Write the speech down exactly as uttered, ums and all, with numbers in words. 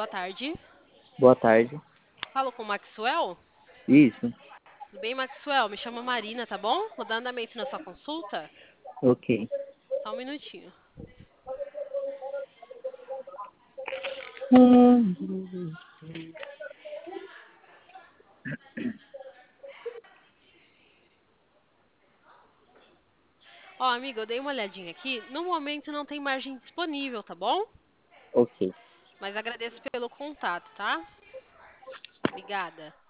Boa tarde. Boa tarde. Falo com o Maxwell? Isso, Tudo bem, Maxwell? Me chamo Marina, tá bom? Vou dar andamento na sua consulta. ok. Só um minutinho. Ó, amiga, eu dei uma olhadinha aqui. No momento não tem margem disponível, tá bom? Ok. Mas agradeço pelo contato, tá? Obrigada.